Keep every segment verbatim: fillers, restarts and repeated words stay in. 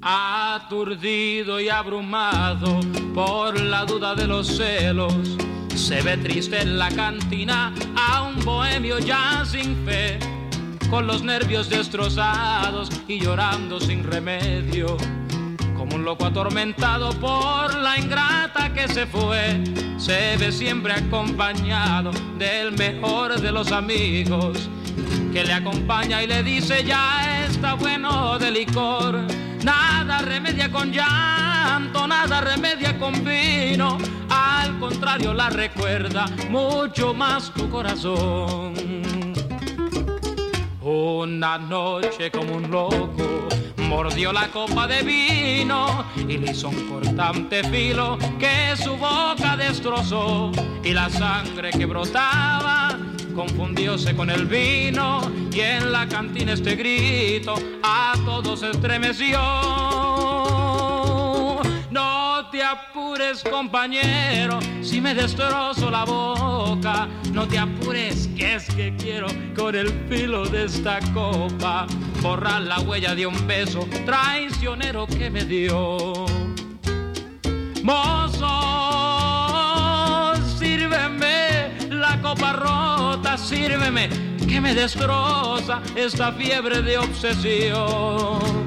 Aturdido y abrumado por la duda de los celos, se ve triste en la cantina a un bohemio ya sin fe, con los nervios destrozados y llorando sin remedio, como un loco atormentado por la ingrata que se fue. Se ve siempre acompañado del mejor de los amigos, que le acompaña y le dice: ya está bueno de licor, nada remedia con llanto, nada remedia con vino, al contrario la recuerda mucho más tu corazón. Una noche como un loco mordió la copa de vino y le hizo un cortante filo que su boca destrozó, y la sangre que brotaba confundióse con el vino, y en la cantina este grito a todos estremeció: no te apures, compañero, si me destrozo la boca, no te apures, que es que quiero con el filo de esta copa borrar la huella de un beso traicionero que me dio. Mozo, sírveme la copa rota, sírveme, que me destroza esta fiebre de obsesión.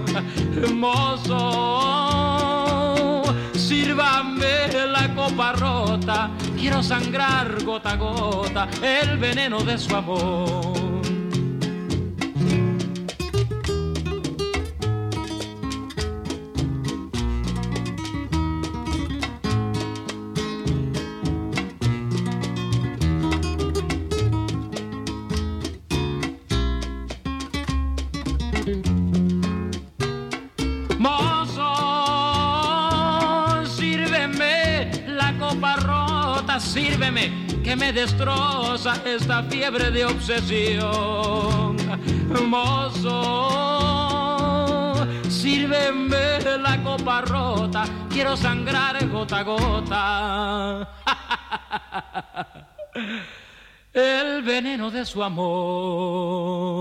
Mozo, sírvame la copa rota, quiero sangrar gota a gota el veneno de su amor. Sírveme, que me destroza esta fiebre de obsesión. Mozo, sírveme la copa rota, quiero sangrar gota a gota el veneno de su amor.